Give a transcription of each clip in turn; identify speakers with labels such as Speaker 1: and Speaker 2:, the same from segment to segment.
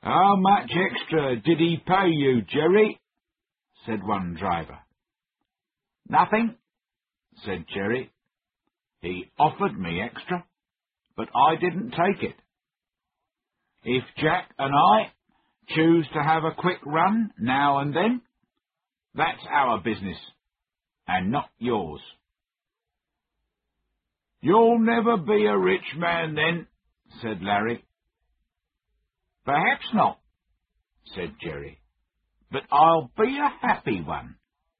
Speaker 1: "How much extra did he pay you, Jerry?" said one driver. "Nothing," said Jerry. "He offered me extra, but I didn't take it. If Jack and I choose to have a quick run now and then, that's our business, and not yours." "You'll never be a rich man then," said Larry. "Perhaps not," said Jerry, "but I'll be a happy one."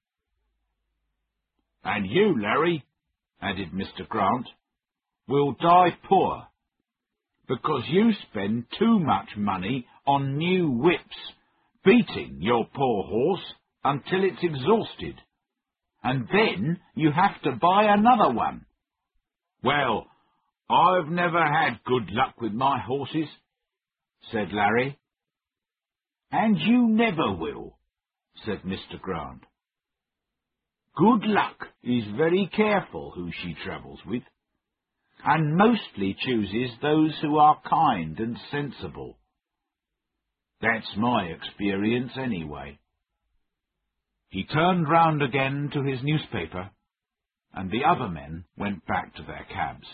Speaker 1: "And you, Larry," added Mr. Grant, "will die poor, because you spend too much money on new whips, beating your poor horse until it's exhausted, and then you have to buy another one." "Well, I've never had good luck with my horses," said Larry. "And you never will," said Mr. Grant. "Good luck is very careful who she travels with, and mostly chooses those who are kind and sensible. That's my experience anyway." He turned round again to his newspaper, and the other men went back to their cabs.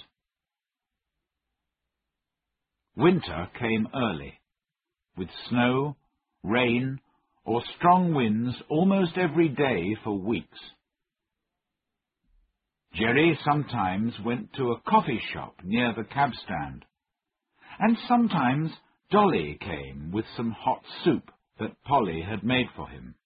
Speaker 1: Winter came early, with snow, rain, or strong winds almost every day for weeks. Jerry sometimes went to a coffee shop near the cab stand, and sometimes Dolly came with some hot soup that Polly had made for him.